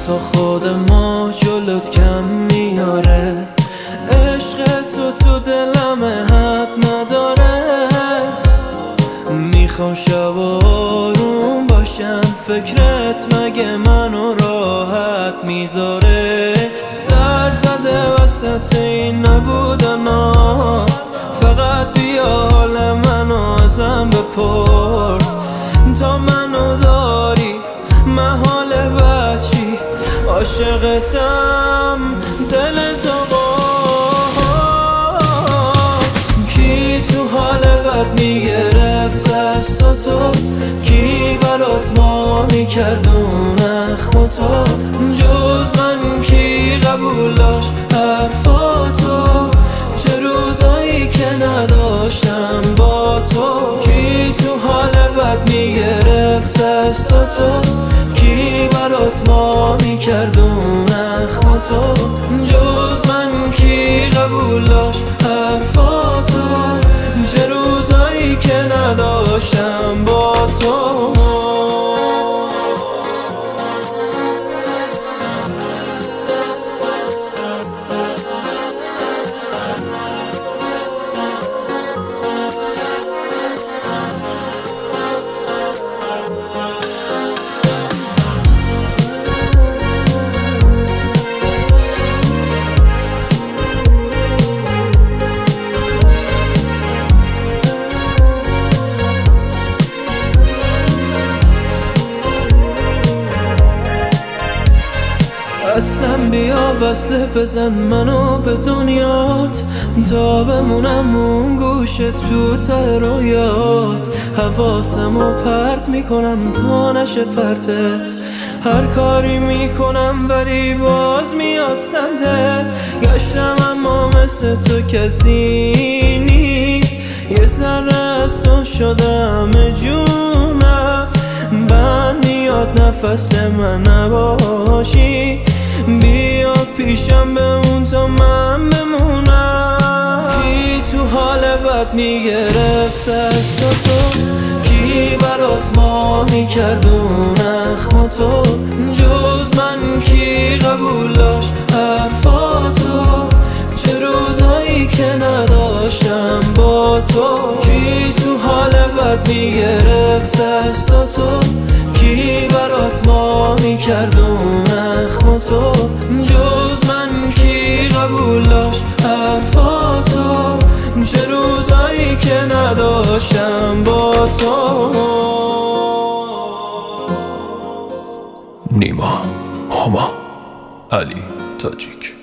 حتی خود ما جلوت کم میاره. عشق تو دلم حد نداره. میخوام شب آروم باشم، فکرت مگه منو راحت میذاره؟ سر زده وسط این نبودنا، فقط بیا حال منو ازم بپرس. تا منو داری محال بچی، عاشقتم دلتو کی تو حال بد میگرفت دستاتو؟ کی برات ما میکردون اخماتو؟ جز من کی قبول داشت حرفاتو؟ چه روزایی که نداشتم با تو. کی تو حال بد میگرفت دستاتو؟ کی برات ما میکردون اخماتو؟ جز من کی قبول داشت حرفاتو؟ چه روزایی که نداشتم با تو. اصلا بیا وصله بزن منو به دنیات، تا بمونم اون گوشه تو ته رویات. حواسمو پرت میکنم تا نشه پرتت، هر کاری میکنم ولی باز میاد سمتت. گشتم اما مثل تو کسی نیست، یه ذره از تو شدم جونم. بند میاد نفس من نباشی، بیا پیشم بمون تا من بمونم. کی تو حال بد میگرفت دستاتو؟ کی برات ما میکردون اخماتو؟ جز من کی قبول داشت حرفاتو؟ چه روزایی که نداشتم با تو. کی تو حال بد میگرفت دستاتو؟ کی برات ما میکردون اخماتو؟ جز من کی قبول داشت حرفاتو؟ چه روزایی که نداشتم با تو. نیما، هما، علی تاجیک.